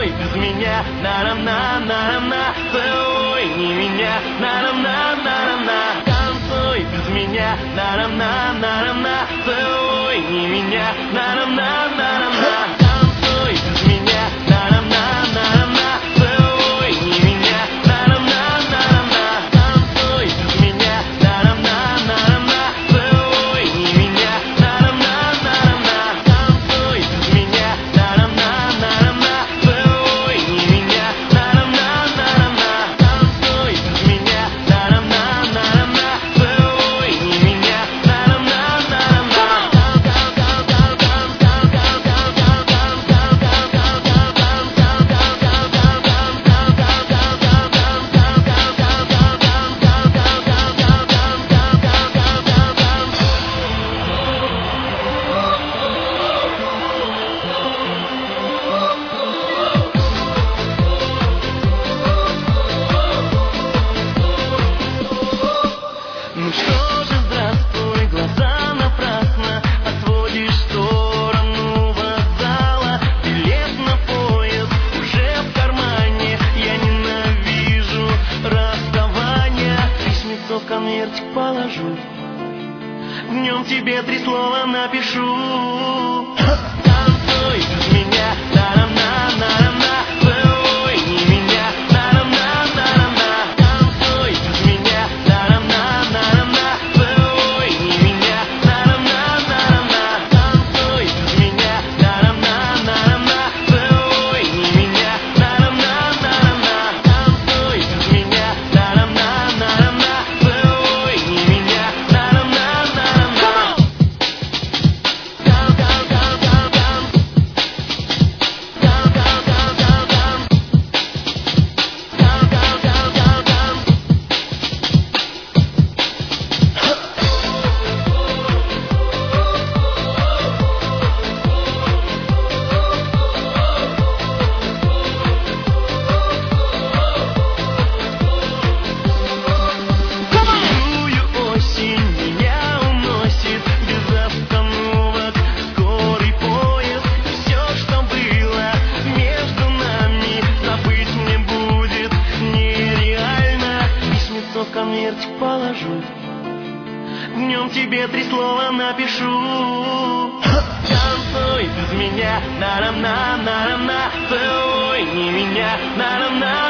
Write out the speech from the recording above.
Танцуй без меня, на-на-на-на-на. Целуй не меня, на-на-на-на-на. Танцуй без меня, на-на-на-на-на. Целуй не меня, на-на-на-на-на. Танцуй без меня, на-на-на-на-на. Целуй не меня, на-на-на-на-на. Танцуй без меня, на-на-на-на-на. Целуй не меня, на-на-на-на-на. Танцуй без меня, на-на-на-на-на. Целуй не меня, на-на-на-на-на. Танцуй без меня, на-на-на-на-на. Целуй не меня, на-на-на-на-на. Ну что же, здравствуй, глаза напрасно отводишь в сторону вокзала. Билет на поезд уже в кармане. Я ненавижу расставания. Письмецо в конвертик положу, в нем тебе 3 слова напишу. Танцуй без меня, на-на-на-на-на. Целуй не меня, на-на-на-на-на. Танцуй без меня, на-на-на-на-на. Целуй не меня, на-на-на-на-на. Танцуй без меня, на-на-на-на-на. Целуй не меня, на-на-на-на-на. Танцуй без меня, на-на-на-на-на. Целуй не меня, на-на-на-на-на. Чую, осень меня уносит без остановок скорый поезд. Все, что было между нами, забыть мне будет нереально. Письмецо в конвертик положу, в нем тебе 3 слова напишу. Танцуй без меня, на-на-на-на-на. Целуй не меня, на-на-на.